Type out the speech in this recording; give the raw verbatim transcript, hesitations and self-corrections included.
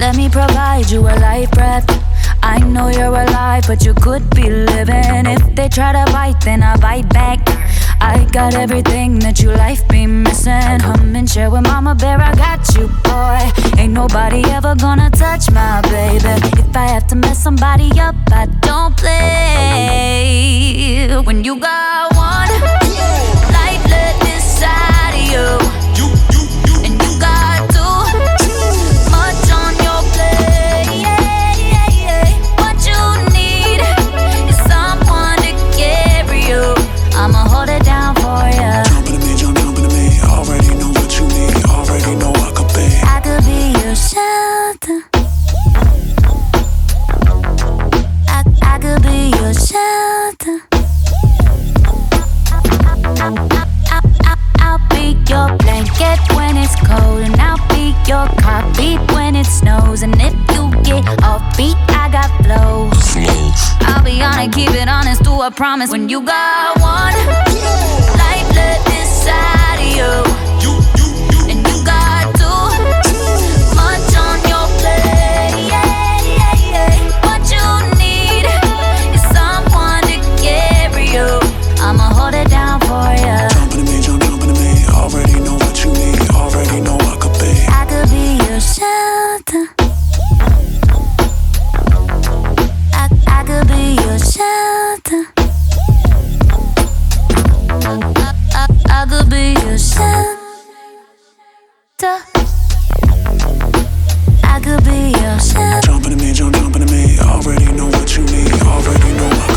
Let me provide you a life breath. I know you're alive, but you could be living. If they try to bite, then I bite back. I got everything that you life be missing. Hum and share with Mama Bear, I got you, boy. Ain't nobody ever gonna touch my baby. If I have to mess somebody up, I don't play. When you got one life left inside of you, and you got too much on your plate. What you need is someone to carry you. I'ma hold it down for ya. Jumping to me, jump, jumping to me. Already know what you need. Already know I could be. I could be your shelter. I, I could be your shelter. I, I, I, I'll be your blanket when it's cold, and I'll be your heartbeat when it snows. And if you get off beat, I got flow. I'll be on it, keep it honest, do a promise. When you got one life left inside of you, and you got too much on your plate. What you need is someone to carry you. I'ma hold it down for ya. Jumping to me, jump, jumping to me. Already know what you need. Already know I could be. I could be your shelter. I, I could be your shelter. I, I, I could be your shelter. I could be your shelter. Jumping to me, jump, jumping to me. Already know what you need. Already know I